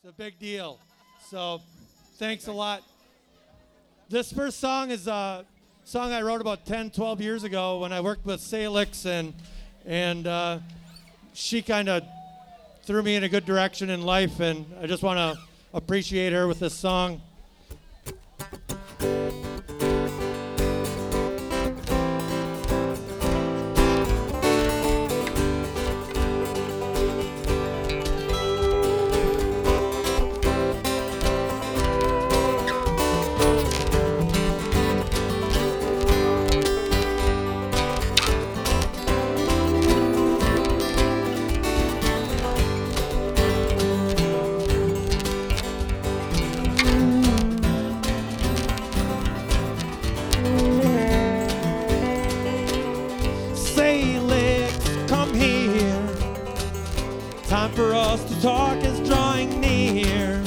a big deal. So thanks a lot. This first song is a song I wrote about 10, 12 years ago when I worked with Salix, and she kind of threw me in a good direction in life, and I just want to appreciate her with this song. Time for us to talk is drawing near.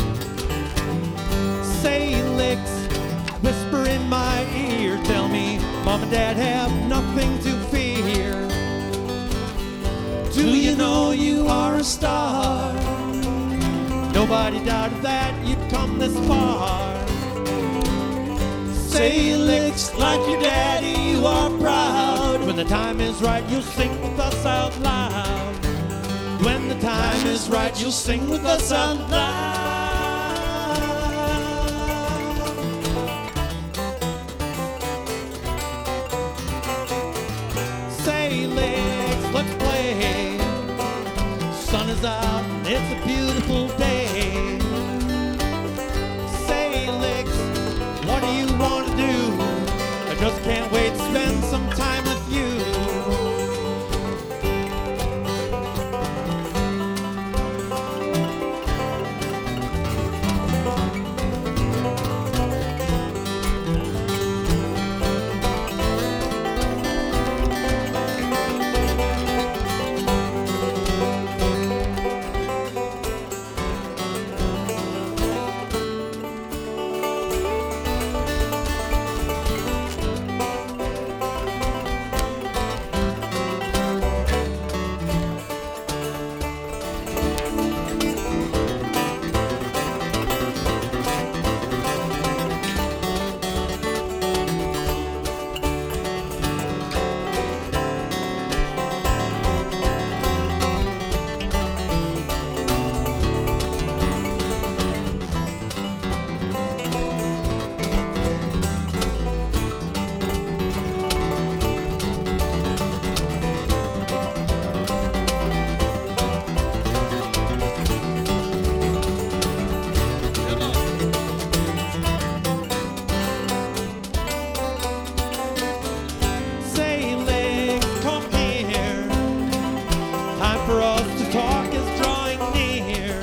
Salix, whisper in my ear, tell me Mom and Dad have nothing to fear. Do you know you are a star? Nobody doubted that you'd come this far. Salix, like your daddy, you are proud. When the time is right, you'll sing with us out loud. When the time is right, you'll sing with us out loud. Salix, let's play. Sun is out, and it's a beautiful day. Salix, what do you want to do? I just can't wait to spend some time with you. For us to talk is drawing near.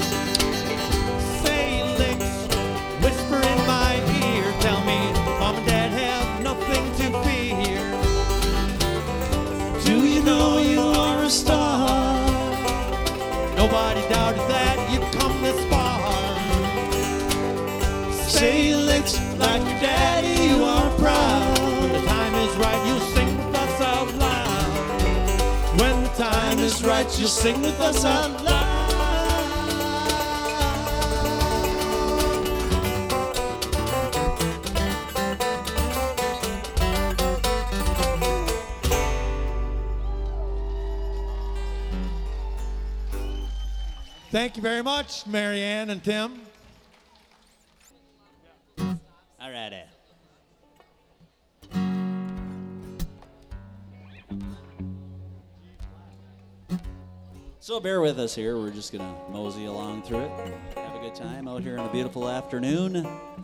Salix, whisper in my ear, tell me Mom and Dad have nothing to fear. Do you know you are a star? Nobody doubted that you'd come this far. Salix, like your daddy, you are proud. When the time is right, you'll sing with us out loud. When the time is right, you'll sing with us out loud. Thank you very much, Mary Ann and Tim. All righty. So bear with us here. We're just going to mosey along through it. Have a good time out here on a beautiful afternoon.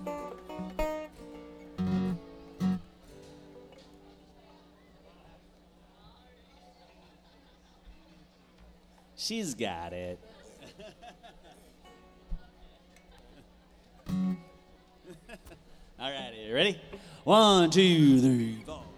She's got it. All right, you ready? 1, 2, 3, 4.